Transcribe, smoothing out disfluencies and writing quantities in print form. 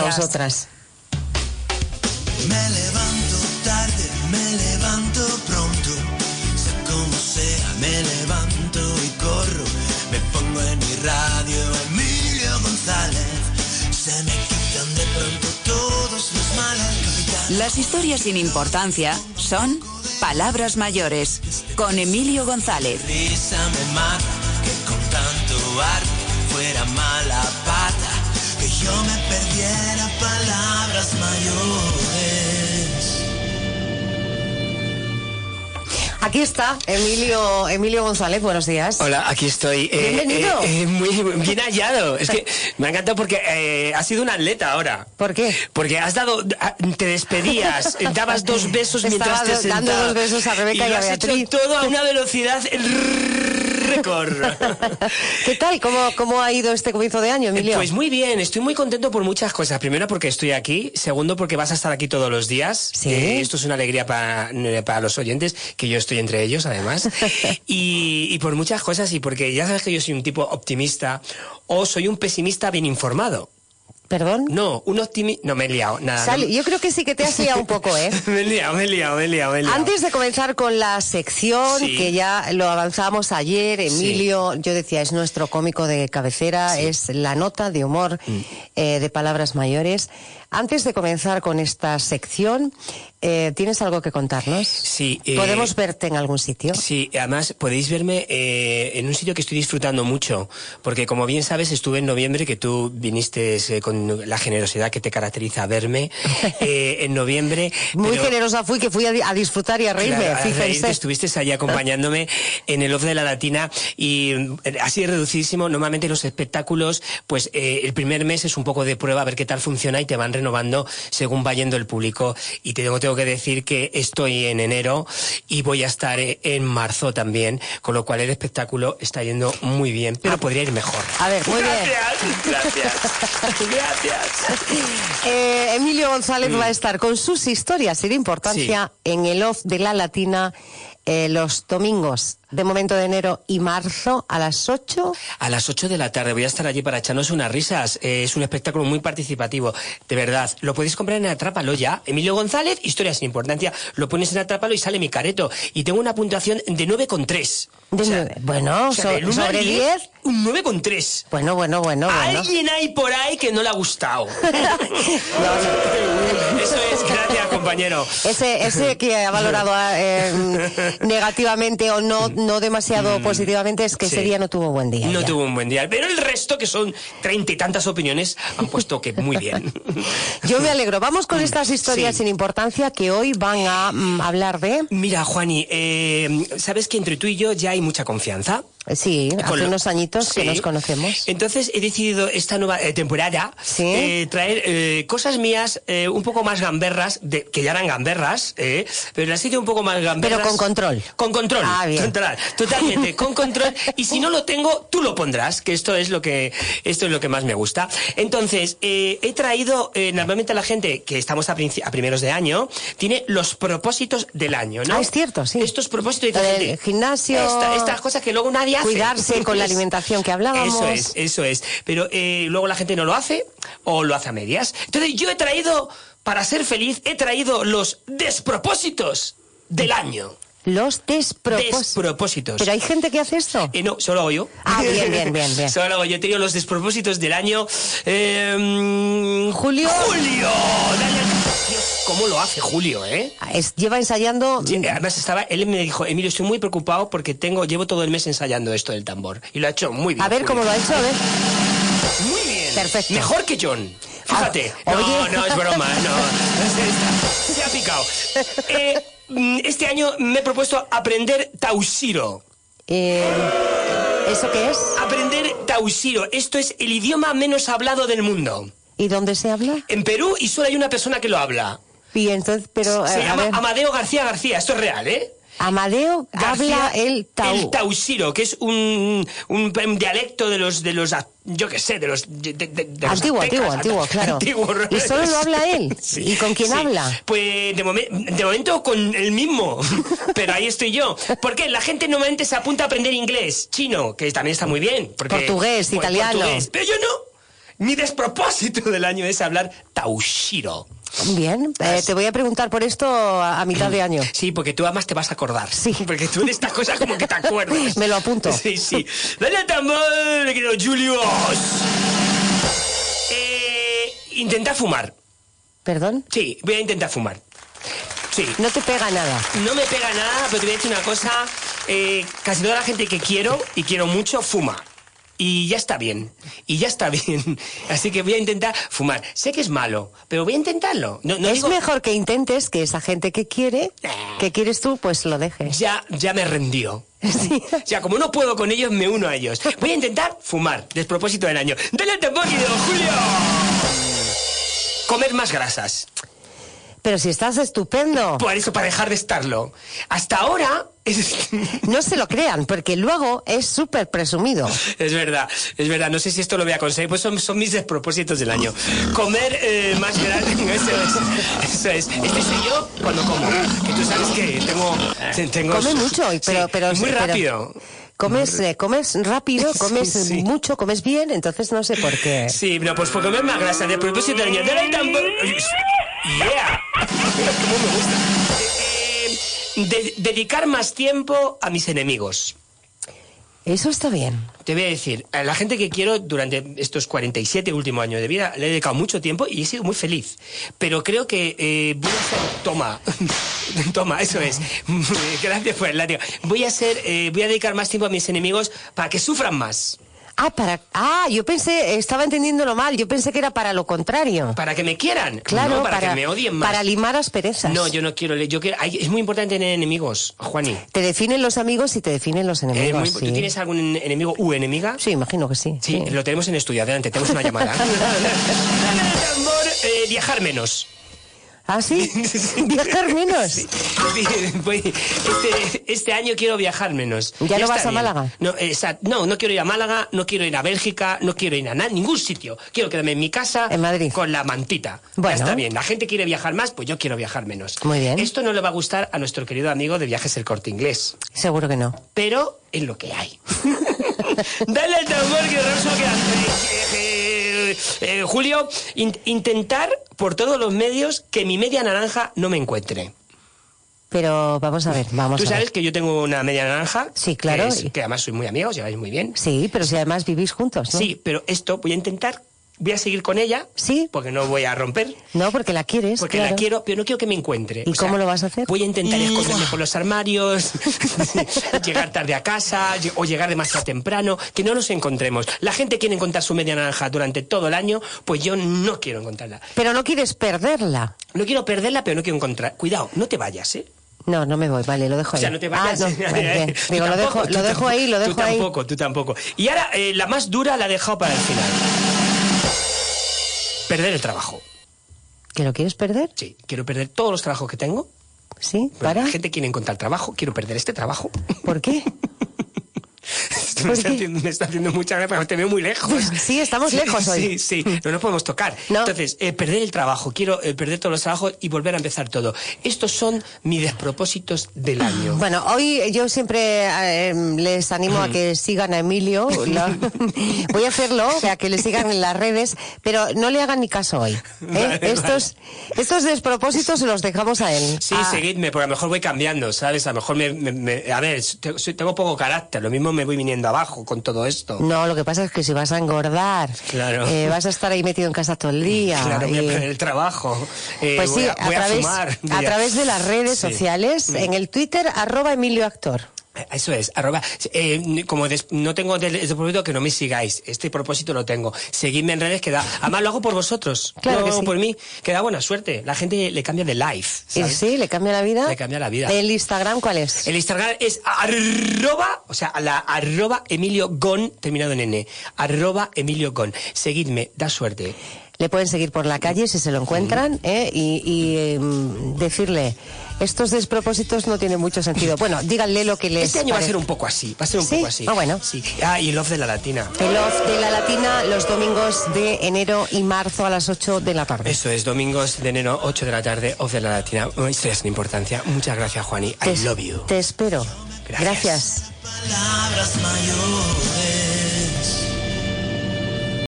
vosotras. Me levanto tarde, me levanto pronto, sea como sea, me levanto y corro, me pongo en mi radio Emilio González, se me quitan de pronto todos los males, capitán. Las historias sin importancia son Palabras Mayores, con Emilio González. Risa me mata, que con tanto arte fuera mala pata, que yo me perdiera palabras mayores. Aquí está Emilio González, buenos días. Hola, aquí estoy. Bienvenido. Muy bien hallado. Es que me ha encantado porque has sido un atleta ahora. ¿Por qué? Porque te despedías, dabas 2 besos mientras te sentabas. Dando 2 besos a Rebeca y a Beatriz. Has hecho todo a una velocidad récord. ¿Qué tal? ¿Cómo ha ido este comienzo de año, Emilio? Pues muy bien, estoy muy contento por muchas cosas. Primero porque estoy aquí, segundo porque vas a estar aquí todos los días. Sí. Esto es una alegría para los oyentes, que yo estoy entre ellos además. y por muchas cosas, y porque ya sabes que yo soy un tipo optimista o soy un pesimista bien informado. ¿Perdón? No, un optimista... No, me he liado, nada. Yo creo que sí que te has liado un poco, ¿eh? Me he liado. Antes de comenzar con la sección, Sí. que ya lo avanzamos ayer, Emilio, yo decía, es nuestro cómico de cabecera, Sí. es la nota de humor de Palabras Mayores. Antes de comenzar con esta sección, ¿tienes algo que contarnos? Sí. ¿Podemos verte en algún sitio? Sí, además podéis verme en un sitio que estoy disfrutando mucho, porque como bien sabes estuve en noviembre, que tú viniste con la generosidad que te caracteriza a verme en noviembre. Muy generosa fui, que fui a disfrutar y a reírme, Claro, fíjense. estuviste allí acompañándome en el Off de la Latina y así reducidísimo. Normalmente los espectáculos, pues el primer mes es un poco de prueba, a ver qué tal funciona y te van renovando según va yendo el público. Y tengo que decir que estoy en enero y voy a estar en marzo también, con lo cual el espectáculo está yendo muy bien, pero podría ir mejor. A ver, muy bien. Gracias. Emilio González va a estar con sus historias sin importancia en el Off de la Latina los domingos de momento de enero y marzo a las 8. A las 8 de la tarde voy a estar allí para echarnos unas risas. Es un espectáculo muy participativo, de verdad. Lo podéis comprar en Atrápalo ya. Emilio González, historias sin importancia. Lo pones en Atrápalo y sale mi careto. Y tengo una puntuación de 9,3. Bueno, sobre 10. Un 9,3. Bueno. Alguien hay por ahí que no le ha gustado. Eso es, gracias, compañero. Ese que ha valorado negativamente o no demasiado positivamente, es que ese día no tuvo buen día. No tuvo un buen día. Pero el resto, que son 30 y tantas opiniones, han puesto que muy bien. Yo me alegro. Vamos con estas historias sin importancia que hoy van a hablar de... Mira, Juani, ¿sabes que entre tú y yo ya hay mucha confianza? Sí, hace unos añiñitos que nos conocemos. Entonces he decidido esta nueva temporada traer cosas mías un poco más gamberras, que ya eran gamberras, pero las he ido un poco más gamberras. Pero con control. Con control. Ah, bien. Totalmente, con control. Y si no lo tengo, tú lo pondrás, que esto es lo que más me gusta. Entonces, he traído, normalmente la gente que estamos a primeros de año, tiene los propósitos del año, ¿no? Ah, es cierto, sí. Estos propósitos del gimnasio. Estas cosas que luego nadie hace. Cuidarse con la alimentación que hablábamos. Eso es. Pero luego la gente no lo hace o lo hace a medias. Entonces yo he traído, para ser feliz, los despropósitos del año. Los despropósitos. ¿Pero hay gente que hace esto? No, solo hago yo. Ah, bien. Solo hago yo. He tenido los despropósitos del año... Julio. Dios, ¿cómo lo hace Julio, Lleva ensayando... Además él me dijo, Emilio, estoy muy preocupado porque llevo todo el mes ensayando esto del tambor. Y lo ha hecho muy bien. A ver, Julio. ¿cómo lo ha hecho? A ver. Muy bien. Perfecto. Mejor que John. Fíjate. No, es broma. No. Se ha picado. Este año me he propuesto aprender Tausiro. ¿Eso qué es? Aprender Tausiro. Esto es el idioma menos hablado del mundo. ¿Y dónde se habla? En Perú, y solo hay una persona que lo habla. Y entonces, pero... Se llama Amadeo García. Esto es real, Amadeo García, habla el tausiro, que es un dialecto de los yo qué sé, de los antiguo, claro. Antiguo. ¿Y solo lo habla él? Sí. ¿Y con quién habla? Pues de momento con el mismo, pero ahí estoy yo. Porque la gente normalmente se apunta a aprender inglés, chino, que también está muy bien. Portugués, italiano. Pero yo no. Mi despropósito del año es hablar Taushiro. Bien, te voy a preguntar por esto a mitad de año. Sí, porque tú además te vas a acordar. Sí. Porque tú de estas cosas como que te acuerdas. Me lo apunto. Sí, sí. Dale al tambor, querido Julius. Intentar fumar. ¿Perdón? Sí, voy a intentar fumar. Sí. No te pega nada. No me pega nada, pero te voy a decir una cosa. Casi toda la gente que quiero, y quiero mucho, fuma. Y ya está bien. Y ya está bien. Así que voy a intentar fumar. Sé que es malo, pero voy a intentarlo. No Es digo... mejor que intentes que esa gente que quieres tú, pues lo dejes. Ya me rendió. Sí. O sea, como no puedo con ellos, me uno a ellos. Voy a intentar fumar. Despropósito del año. ¡Dale al tambor, querido Julio! Comer más grasas. Pero si estás estupendo. Por eso, para dejar de estarlo. Hasta ahora... No se lo crean, porque luego es súper presumido. Es verdad. No sé si esto lo voy a conseguir, pues son mis despropósitos del año. Comer más grande, eso es. Este soy yo cuando como. Que tú sabes que tengo Come mucho, pero muy rápido. Comes rápido, comes Sí. mucho, comes bien, entonces no sé por qué. Sí, no, pues por comer más grasa, de propósito del año. ¡Dale al tambor! ¡Yeah! ¿Cómo me gusta? Dedicar más tiempo a mis enemigos. Eso está bien. Te voy a decir, a la gente que quiero durante estos 47 últimos años de vida le he dedicado mucho tiempo y he sido muy feliz. Pero creo que voy a hacer... Toma, eso es. Gracias por el látigo. Voy a dedicar más tiempo a mis enemigos para que sufran más. Yo estaba entendiéndolo mal, yo pensé que era para lo contrario. Para que me quieran. Claro, no, para que me odien más. Para limar asperezas. No, yo no quiero. Es muy importante tener enemigos, Juani. Te definen los amigos y te definen los enemigos. ¿Tú tienes algún enemigo u enemiga? Sí, imagino que sí. Sí, lo tenemos en estudio. Adelante, tenemos una llamada. Viajar menos. ¿Ah, sí? ¿Viajar menos? Sí. Este año quiero viajar menos. ¿Ya no vas a bien. Málaga? No quiero ir a Málaga, no quiero ir a Bélgica, no quiero ir a ningún sitio. Quiero quedarme en mi casa, en Madrid, con la mantita. Bueno. Ya está bien. La gente quiere viajar más, pues yo quiero viajar menos. Muy bien. Esto no le va a gustar a nuestro querido amigo de Viajes El Corte Inglés. Seguro que no. Pero es lo que hay. Dale al tambor que Rosso Julio, intentar por todos los medios que mi media naranja no me encuentre. Pero vamos a ver, Tú sabes que yo tengo una media naranja. Sí, claro. Que además soy muy amigos, lleváis muy bien. Sí, pero si además vivís juntos, ¿no? Sí, pero esto voy a seguir con ella. Sí. Porque no voy a romper. No, porque la quieres. Porque claro. la quiero, pero no quiero que me encuentre. ¿Y cómo lo vas a hacer? Voy a intentar esconderme por los armarios, llegar tarde a casa o llegar demasiado temprano, que no nos encontremos. La gente quiere encontrar su media naranja durante todo el año, pues yo no quiero encontrarla. Pero no quieres perderla. No quiero perderla, pero no quiero encontrar. Cuidado, no te vayas, ¿eh? No me voy, vale, lo dejo ahí. O sea, no te vayas. No, bien. Digo, lo dejo ahí. Tú tampoco. Y ahora, la más dura la he dejado para el final. Perder el trabajo. ¿Que lo quieres perder? Sí, quiero perder todos los trabajos que tengo. Sí, ¿para? La gente quiere encontrar trabajo, quiero perder este trabajo. ¿Por qué? Me está haciendo mucha gracia, porque te veo muy lejos. Sí, estamos lejos hoy. Sí, no nos podemos tocar. No. Entonces, perder el trabajo, quiero perder todos los trabajos y volver a empezar todo. Estos son mis despropósitos del año. Bueno, hoy yo siempre les animo a que sigan a Emilio. Voy a hacerlo, a que le sigan en las redes, pero no le hagan ni caso hoy. Vale, estos despropósitos se los dejamos a él. Sí, seguidme, porque a lo mejor voy cambiando, ¿sabes? A lo mejor a ver, tengo poco carácter, lo mismo me voy viniendo abajo con todo esto. No, lo que pasa es que si vas a engordar, claro. Vas a estar ahí metido en casa todo el día. Claro, voy a perder el trabajo. Pues sí, voy a fumar. A través de las redes sociales, en el Twitter, @EmilioActor. Eso es, como no tengo el propósito, que no me sigáis. Este propósito lo tengo. Seguidme en redes, que da. Además lo hago por vosotros. Claro, no que sí. Por mí, que da buena suerte. La gente le cambia de life, ¿sabes? Sí, le cambia la vida. Le cambia la vida. ¿El Instagram cuál es? El Instagram es @Emilio Gon, terminado en N. @Emilio Gon. Seguidme, da suerte. Le pueden seguir por la calle si se lo encuentran, y decirle, estos despropósitos no tienen mucho sentido. Bueno, díganle lo que les Este año parece. va a ser un poco así. Ah, bueno. Sí. Y el Off de la Latina. El Off de la Latina los domingos de enero y marzo a las 8 de la tarde. Eso es, domingos de enero, 8 de la tarde, Off de la Latina. Esto es sin importancia. Muchas gracias, Juani. I love you. Te espero. Gracias. Palabras mayores.